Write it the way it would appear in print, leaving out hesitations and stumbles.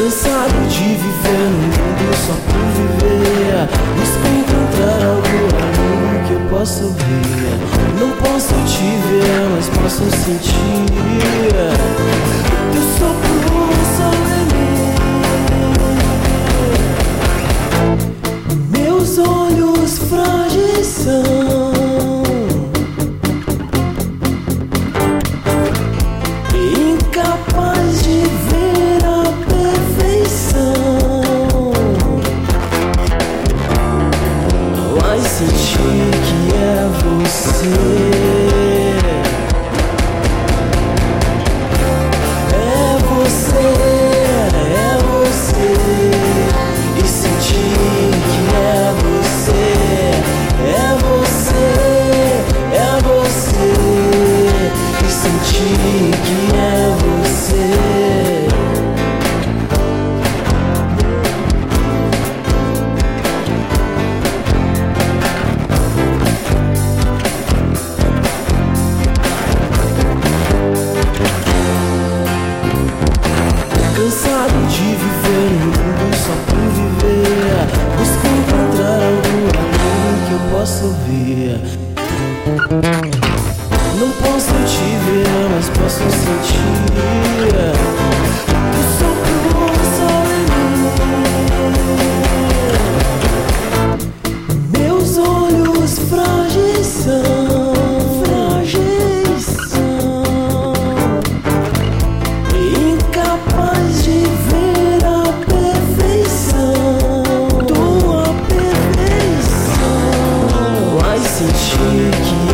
Cansado de viver no mundo só por viver. Busco encontrar algo além que eu possa ouvir. Não posso te ver, mas posso sentir teu sopro sobre mim. Meus olhos frágeis são incapaz de ver a perfeição, mas sentir que é você. É você, e sentir que é você, e sentir que é você. Cansado de viver no mundo só por viver. Busco encontrar algo além que eu possa ouvir. Não posso te ver, mas posso sentir o sopro sobre mim. Meus olhos frágeis são incapaz de ver a perfeição, tua perfeição, mas sentir que